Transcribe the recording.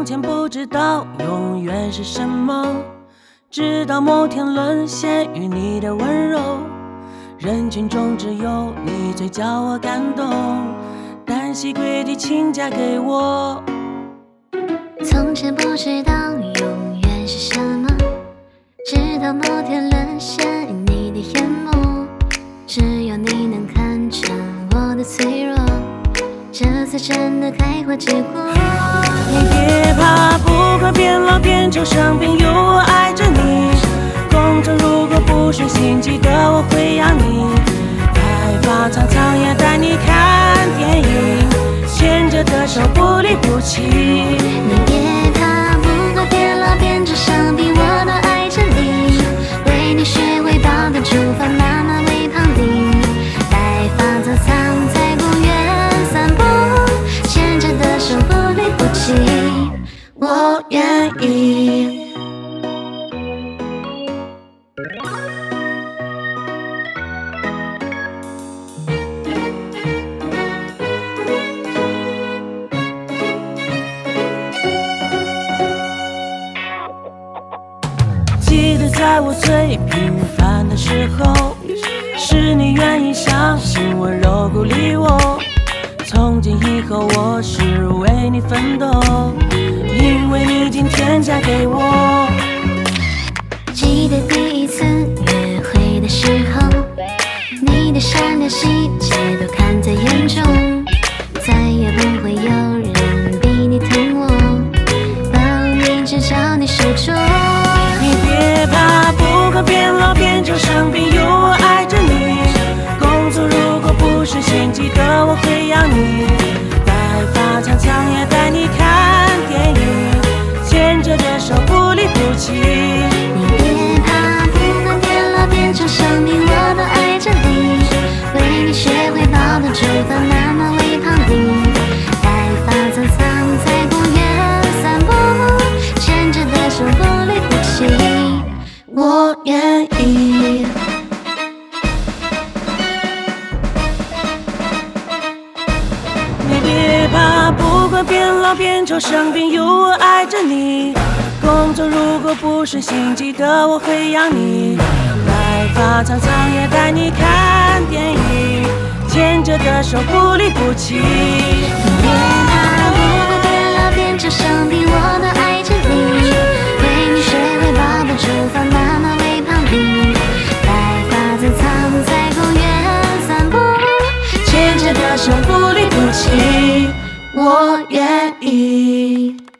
前不知道永远是什么，直到某天沦陷于你的温柔。人群中只有你最叫我感动，单膝跪地请嫁给我。 从前不知道永远是什么，直到某天沦陷于你的眼眸。只有你能看穿我的脆弱，这次真的开花结果。 你别怕，不管变老变丑生病，有我爱着你。工作如果不顺心，记得我会养你。白发苍苍也带你看电影，牵着的手不离不弃。 你别怕，不管变老变丑生病，我都爱着你。为你学会抱得住，放妈妈为旁听。白发苍苍在公园散步，牵着的手不离不弃。我愿意。 记得在我最平凡的时候，是你愿意相信温柔鼓励我。从今以后我是为你奋斗，因为你今天嫁给我。 记得第一次约会的时候，你的闪亮细节都看在眼中，再也不会有人比你疼我，把名字叫你手中。 你别怕，不管变老变丑生病，有我爱着你。工作如果不顺心，记得我会养你。白发苍苍也带你看电影，牵着的手不离不弃。 你别怕，不管变老变丑生病，我都爱着你。为你学会抱得住，放妈妈为旁听。白发苍苍在公园散步，牵着的手不离不弃。我愿意。 你别怕，不管变老变丑生病，有我爱着你。工作如果不顺心，记得我会养你。白发苍苍也带你看电影，牵着的手不离不弃。 你别怕，不管变老变丑生病，我都爱着你。为你学会抱得住，放妈妈为旁听。白发苍苍在公园散步， 牵着的手不离不弃，我愿意。